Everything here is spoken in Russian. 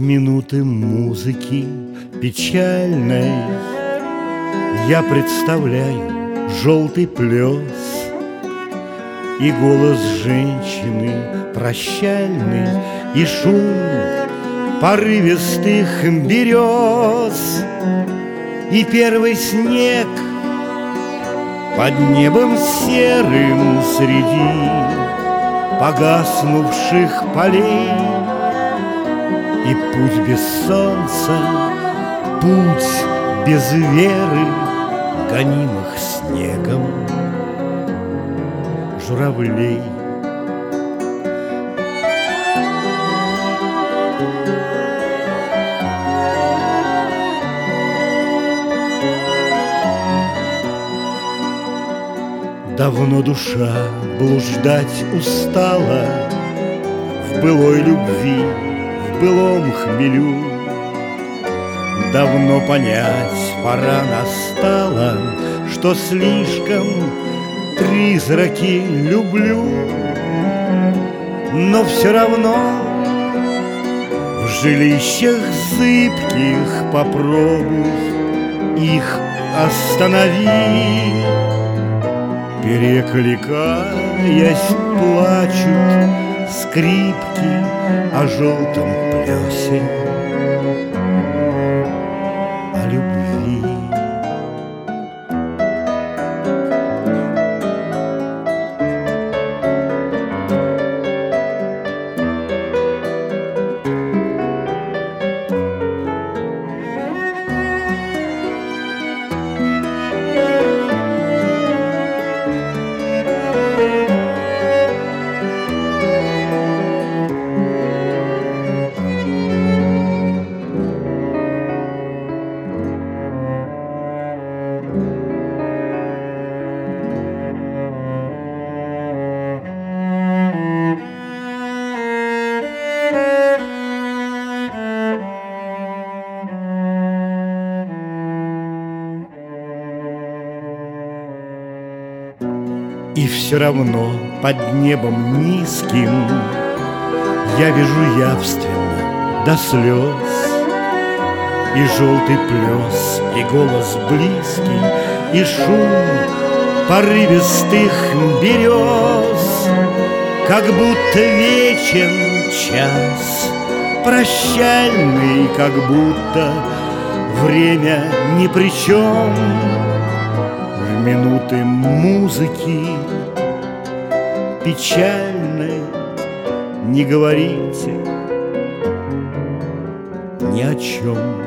минуты музыки печальной я представляю желтый плес и голос женщины прощальный, и шум порывистых берез, и первый снег под небом серым среди погаснувших полей. И путь без солнца, путь без веры, гонимых снегом журавлей. Давно душа блуждать устала в былой любви, в былом хмелю. Давно понять пора настала, что слишком призраки люблю. Но все равно в жилищах зыбких попробуй их останови. Перекликаясь, плачут скрипки о желтом плесе, о любви. И все равно под небом низким я вижу явственно до слез и желтый плес, и голос близкий, и шум порывистых берез, как будто вечен час прощальный, как будто время ни при чем. В минуты музыки печальной не говорите ни о чем.